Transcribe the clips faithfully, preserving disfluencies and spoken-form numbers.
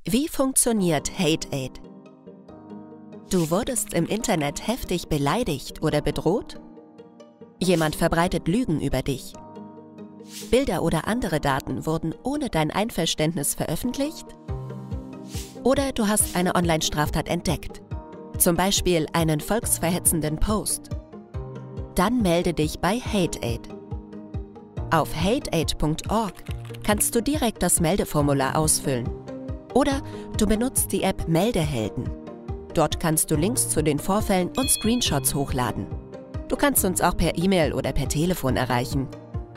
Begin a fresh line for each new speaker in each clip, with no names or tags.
Wie funktioniert Hate-Aid? Du wurdest im Internet heftig beleidigt oder bedroht? Jemand verbreitet Lügen über dich. Bilder oder andere Daten wurden ohne dein Einverständnis veröffentlicht? Oder du hast eine Online-Straftat entdeckt, zum Beispiel einen volksverhetzenden Post. Dann melde dich bei Hate-Aid. Auf hate aid punkt org kannst du direkt das Meldeformular ausfüllen. Oder du benutzt die App Meldehelden. Dort kannst du Links zu den Vorfällen und Screenshots hochladen. Du kannst uns auch per E-Mail oder per Telefon erreichen.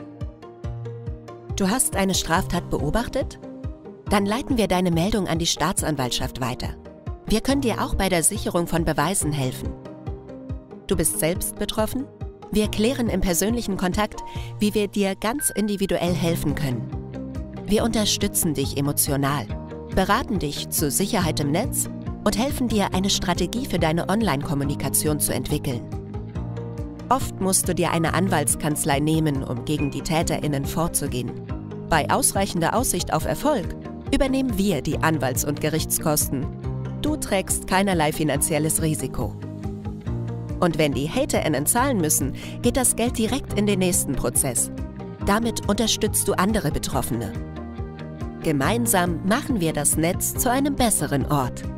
Du hast eine Straftat beobachtet? Dann leiten wir deine Meldung an die Staatsanwaltschaft weiter. Wir können dir auch bei der Sicherung von Beweisen helfen. Du bist selbst betroffen? Wir klären im persönlichen Kontakt, wie wir dir ganz individuell helfen können. Wir unterstützen dich emotional, beraten dich zur Sicherheit im Netz und helfen dir, eine Strategie für deine Online-Kommunikation zu entwickeln. Oft musst du dir eine Anwaltskanzlei nehmen, um gegen die TäterInnen vorzugehen. Bei ausreichender Aussicht auf Erfolg übernehmen wir die Anwalts- und Gerichtskosten. Du trägst keinerlei finanzielles Risiko. Und wenn die HaterInnen zahlen müssen, geht das Geld direkt in den nächsten Prozess. Damit unterstützt du andere Betroffene. Gemeinsam machen wir das Netz zu einem besseren Ort.